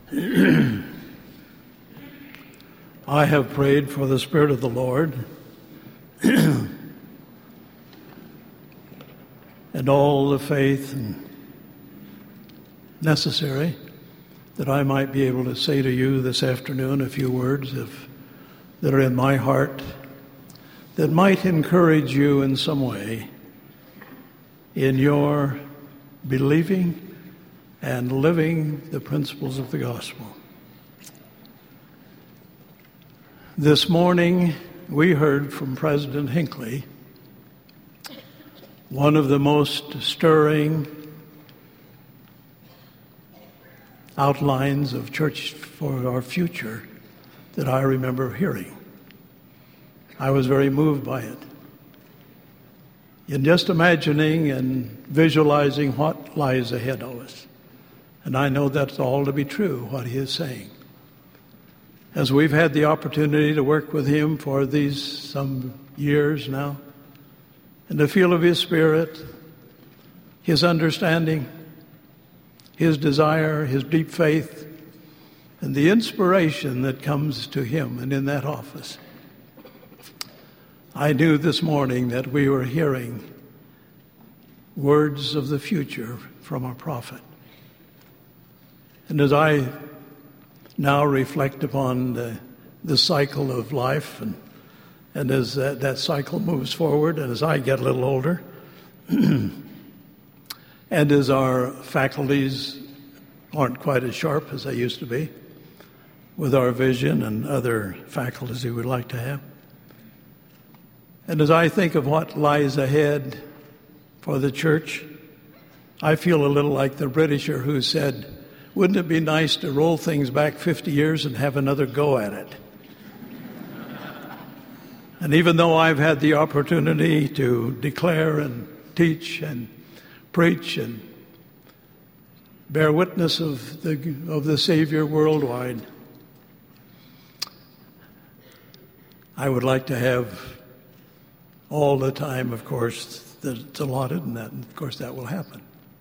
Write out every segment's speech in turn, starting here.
I have prayed for the Spirit of the Lord and all the faith necessary that I might be able to say to you this afternoon a few words that are in my heart that might encourage you in some way in your believing and living the principles of the gospel. This morning, we heard from President Hinckley one of the most stirring outlines of church for our future that I remember hearing. I was very moved by it. In just imagining and visualizing what lies ahead of us. And I know that's all to be true, what he is saying. As we've had the opportunity to work with him for these some years now, and to feel of his spirit, his understanding, his desire, his deep faith, and the inspiration that comes to him and in that office, I knew this morning that we were hearing words of the future from our prophet. And as I now reflect upon the cycle of life, and as that cycle moves forward, and as I get a little older, and as our faculties aren't quite as sharp as they used to be, with our vision and other faculties we would like to have, and as I think of what lies ahead for the church, I feel a little like the Britisher who said, "Wouldn't it be nice to roll things back 50 years and have another go at it?" And even though I've had the opportunity to declare and teach and preach and bear witness of the Savior worldwide, I would like to have all the time, of course, that's allotted, and that, of course, that will happen.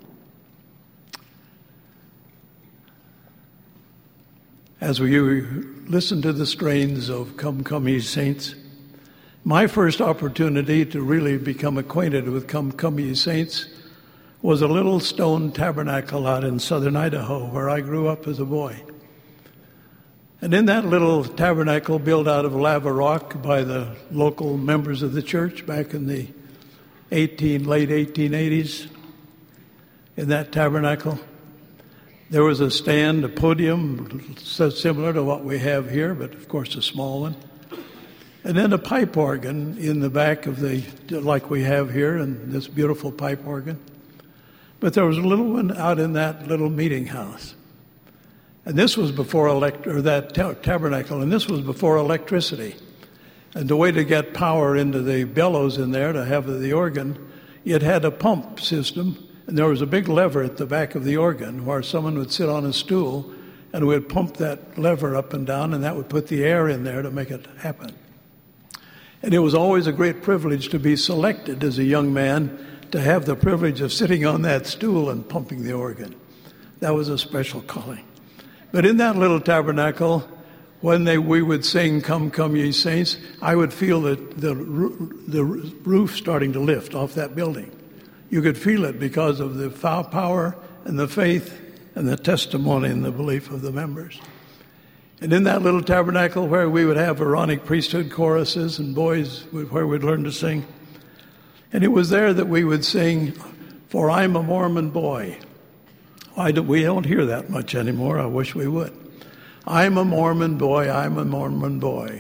As we listen to the strains of Come, Come Ye Saints, my first opportunity to really become acquainted with Come, Come Ye Saints was a little stone tabernacle out in southern Idaho where I grew up as a boy. And in that little tabernacle built out of lava rock by the local members of the church back in the late 1880s, in that tabernacle, there was a stand, a podium, so similar to what we have here, but of course a small one. And then a pipe organ in the back of like we have here, and this beautiful pipe organ. But there was a little one out in that little meeting house. And this was before tabernacle, and this was before electricity. And the way to get power into the bellows in there to have the organ, it had a pump system. And there was a big lever at the back of the organ where someone would sit on a stool and we'd pump that lever up and down, and that would put the air in there to make it happen. And it was always a great privilege to be selected as a young man to have the privilege of sitting on that stool and pumping the organ. That was a special calling. But in that little tabernacle, when we would sing, Come, Come Ye Saints, I would feel the roof starting to lift off that building. You could feel it because of the power and the faith and the testimony and the belief of the members. And in that little tabernacle where we would have Aaronic priesthood choruses and boys where we'd learn to sing. And it was there that we would sing, For I'm a Mormon Boy. We don't hear that much anymore. I wish we would. I'm a Mormon boy, I'm a Mormon boy.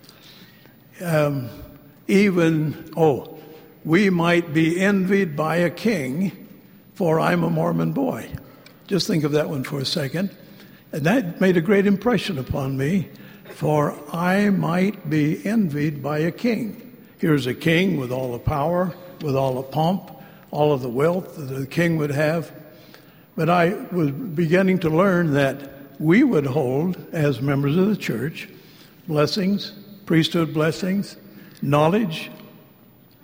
We might be envied by a king, for I'm a Mormon boy. Just think of that one for a second. And that made a great impression upon me, for I might be envied by a king. Here's a king with all the power, with all the pomp, all of the wealth that the king would have. But I was beginning to learn that we would hold, as members of the church, blessings, priesthood blessings, knowledge,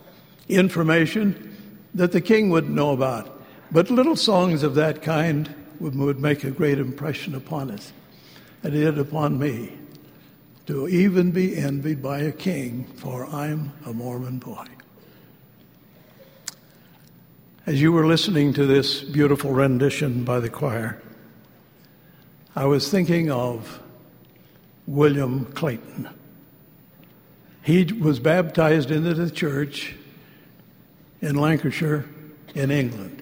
information that the king wouldn't know about. But little songs of that kind would make a great impression upon us. And it did upon me, to even be envied by a king, for I'm a Mormon boy. As you were listening to this beautiful rendition by the choir, I was thinking of William Clayton. He was baptized into the church in Lancashire, in England,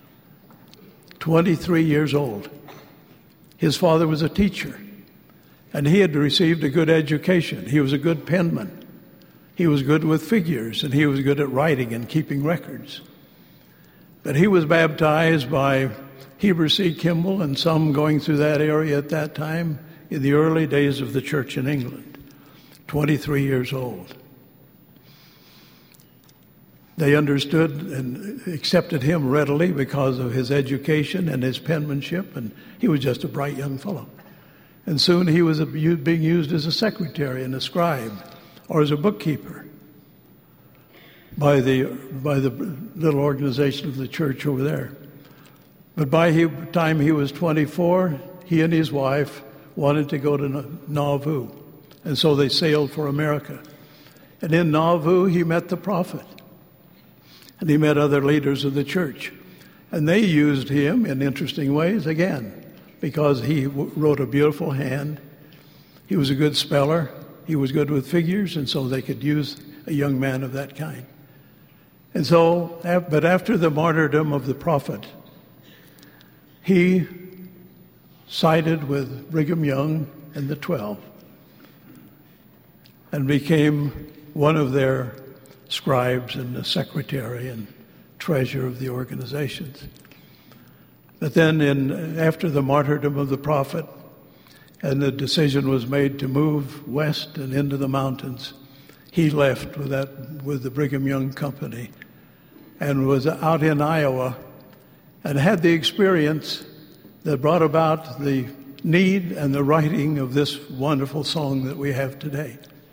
23 years old. His father was a teacher, and he had received a good education. He was a good penman. He was good with figures, and he was good at writing and keeping records. But he was baptized by Heber C. Kimball and some going through that area at that time in the early days of the church in England, 23 years old. They understood and accepted him readily because of his education and his penmanship, and he was just a bright young fellow. And soon he was being used as a secretary and a scribe or as a bookkeeper by the little organization of the church over there. But by the time he was 24, he and his wife wanted to go to Nauvoo, and so they sailed for America. And in Nauvoo, he met the prophet, and he met other leaders of the church. And they used him in interesting ways, again, because he wrote a beautiful hand. He was a good speller. He was good with figures, and so they could use a young man of that kind. And so, but after the martyrdom of the prophet, he sided with Brigham Young and the 12 and became one of their scribes and the secretary and treasurer of the organizations. But then after the martyrdom of the prophet and the decision was made to move west and into the mountains, he left with the Brigham Young Company and was out in Iowa and had the experience that brought about the need and the writing of this wonderful song that we have today.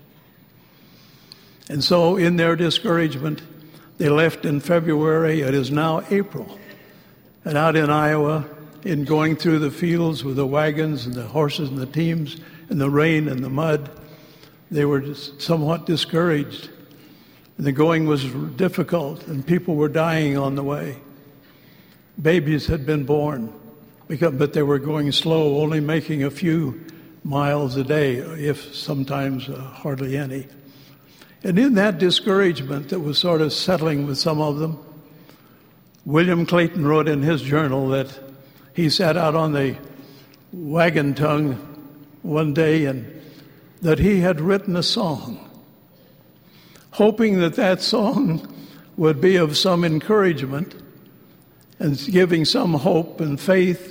And so in their discouragement, they left in February. It is now April. And out in Iowa, in going through the fields with the wagons and the horses and the teams and the rain and the mud, they were just somewhat discouraged. And the going was difficult, and people were dying on the way. Babies had been born, but they were going slow, only making a few miles a day, if sometimes hardly any. And in that discouragement that was sort of settling with some of them, William Clayton wrote in his journal that he sat out on the wagon tongue one day and that he had written a song, hoping that that song would be of some encouragement and giving some hope and faith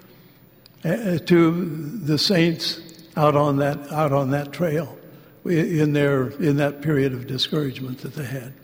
to the saints out on that trail in that period of discouragement that they had.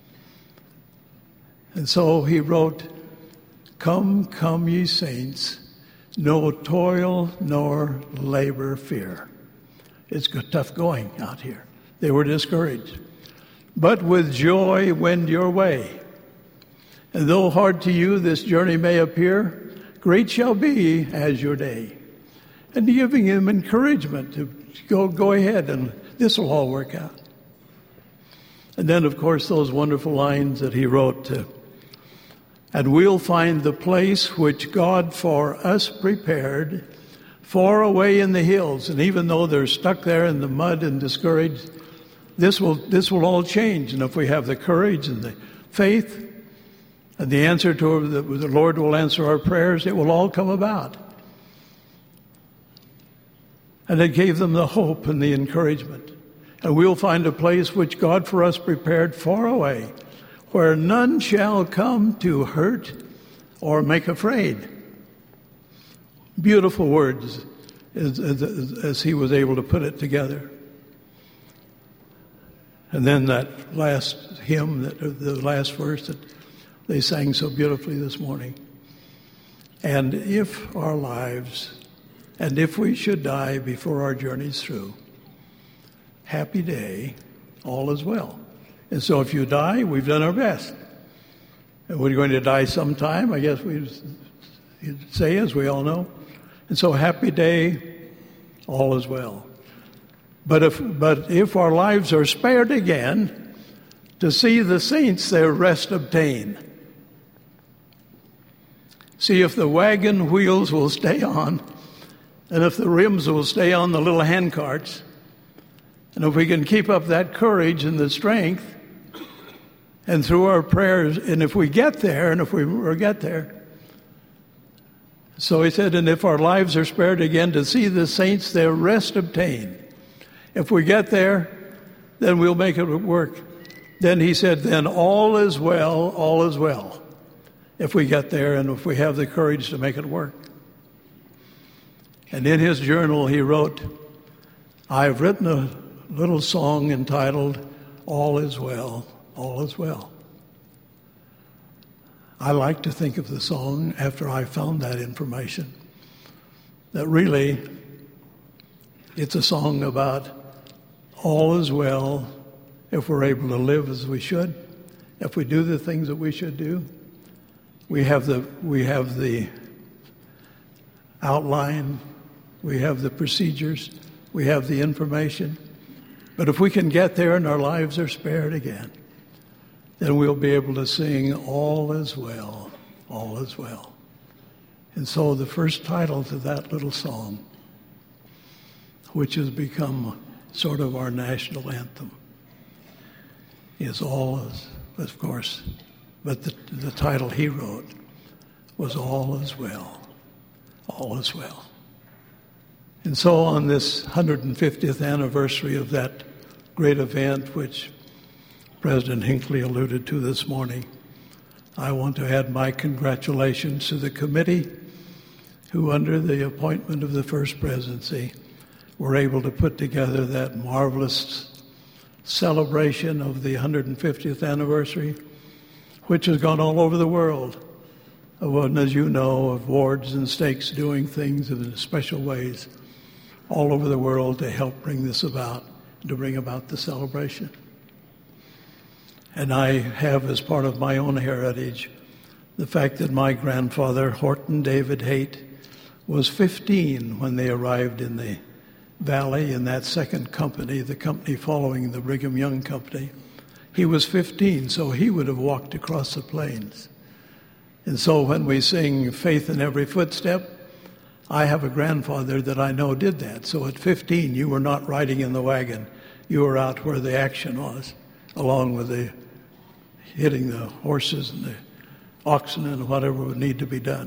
And so he wrote, "Come, come, ye saints, no toil nor labor fear." It's tough going out here. They were discouraged. "But with joy wend your way. And though hard to you this journey may appear, great shall be as your day." And giving him encouragement to go ahead, and this will all work out. And then, of course, those wonderful lines that he wrote, "And we'll find the place which God for us prepared, far away in the hills." And even though they're stuck there in the mud and discouraged, this will all change. And if we have the courage and the faith and the answer to the Lord will answer our prayers, it will all come about. And it gave them the hope and the encouragement. "And we'll find a place which God for us prepared far away, where none shall come to hurt or make afraid." Beautiful words as he was able to put it together. And then that last hymn, the last verse that they sang so beautifully this morning. "And if our lives, and if we should die before our journey's through, happy day, all is well." And so if you die, we've done our best. And we're going to die sometime. I guess say, as we all know. And so happy day, all is well. But if our lives are spared again, to see the saints their rest obtain. See if the wagon wheels will stay on, and if the rims will stay on the little hand carts, and if we can keep up that courage and the strength, and through our prayers, and if we get there, and if we get there. So he said, and if our lives are spared again, to see the saints their rest obtain. If we get there, then we'll make it work. Then he said, then all is well, all is well. If we get there and if we have the courage to make it work. And in his journal he wrote, I've written a little song entitled, All is Well, All is Well. I like to think of the song after I found that information, that really it's a song about all is well if we're able to live as we should, if we do the things that we should do. We have the outline, we have the procedures, we have the information. But if we can get there and our lives are spared again, then we'll be able to sing all is well, all is well. And so the first title to that little song, which has become sort of our national anthem, is all is, of course, but the title he wrote was All is Well, All is Well. And so on this 150th anniversary of that great event, which President Hinckley alluded to this morning, I want to add my congratulations to the committee who, under the appointment of the First Presidency, were able to put together that marvelous celebration of the 150th anniversary, which has gone all over the world. And as you know, of wards and stakes doing things in special ways all over the world to help bring this about, to bring about the celebration. And I have, as part of my own heritage, the fact that my grandfather, Horton David Haight, was 15 when they arrived in the valley in that second company, the company following the Brigham Young Company. He was 15, so he would have walked across the plains. And so when we sing Faith in Every Footstep, I have a grandfather that I know did that. So at 15, you were not riding in the wagon. You were out where the action was, along with the hitting the horses and the oxen and whatever would need to be done.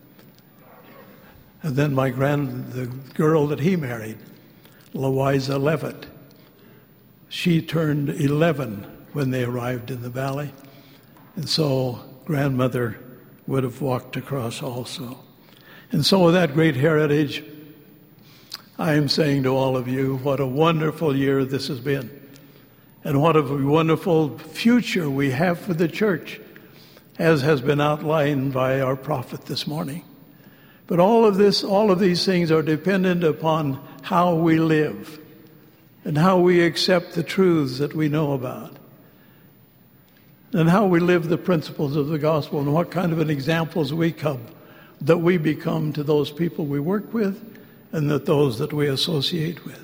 And then the girl that he married, Louisa Levitt, she turned 11 when they arrived in the valley. And so grandmother would have walked across also. And so with that great heritage, I am saying to all of you, what a wonderful year this has been. And what a wonderful future we have for the church, as has been outlined by our prophet this morning. But all of these things are dependent upon how we live and how we accept the truths that we know about and how we live the principles of the gospel and what kind of an examples that we become to those people we work with and those that we associate with.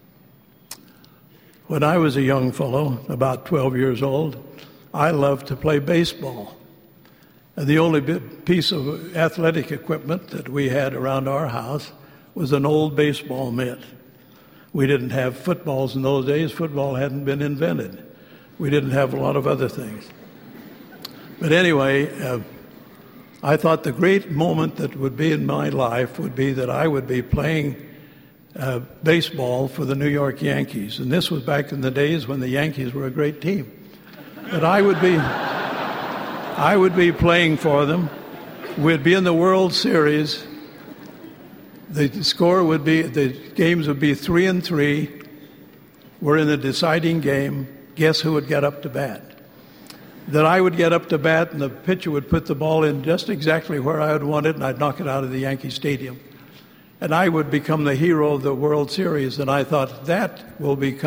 When I was a young fellow, about 12 years old, I loved to play baseball. And the only piece of athletic equipment that we had around our house was an old baseball mitt. We didn't have footballs in those days. Football hadn't been invented. We didn't have a lot of other things. But anyway, I thought the great moment that would be in my life would be that I would be playing baseball for the New York Yankees. And this was back in the days when the Yankees were a great team. But I would be playing for them. We'd be in the World Series. The games would be 3-3. We're in the deciding game. Guess who would get up to bat? That I would get up to bat and the pitcher would put the ball in just exactly where I would want it and I'd knock it out of the Yankee Stadium. And I would become the hero of the World Series. And I thought would be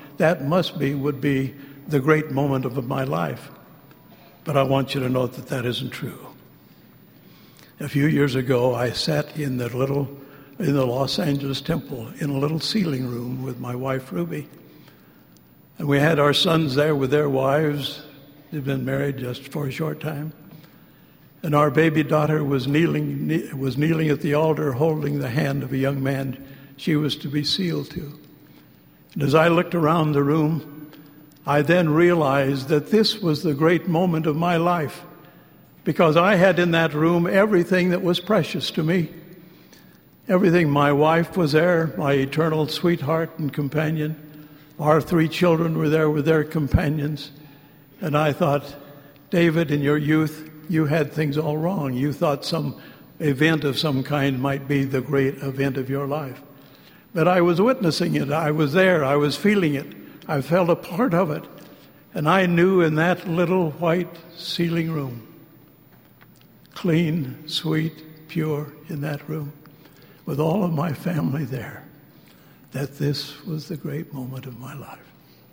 the great moment of my life. But I want you to note that isn't true. A few years ago, I sat in the Los Angeles Temple in a little ceiling room with my wife, Ruby. And we had our sons there with their wives. They'd been married just for a short time. And our baby daughter was kneeling at the altar holding the hand of a young man she was to be sealed to. And as I looked around the room, I then realized that this was the great moment of my life, because I had in that room everything that was precious to me. Everything. My wife was there, my eternal sweetheart and companion. Our 3 children were there with their companions. And I thought, David, in your youth, you had things all wrong. You thought some event of some kind might be the great event of your life. But I was witnessing it. I was there. I was feeling it. I felt a part of it. And I knew in that little white ceiling room, clean, sweet, pure in that room, with all of my family there, that this was the great moment of my life.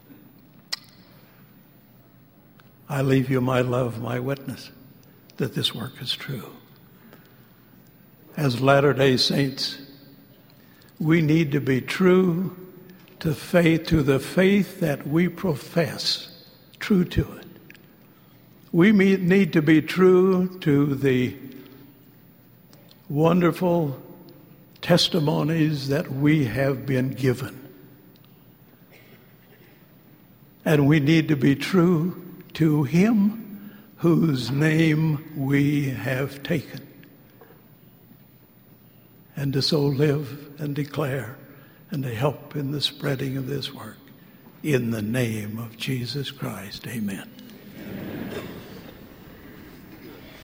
I leave you my love, my witness, that this work is true. As Latter-day Saints, we need to be true to the faith that we profess, true to it. We need to be true to the wonderful testimonies that we have been given. And we need to be true to Him whose name we have taken. And to so live and declare and to help in the spreading of this work. In the name of Jesus Christ, amen.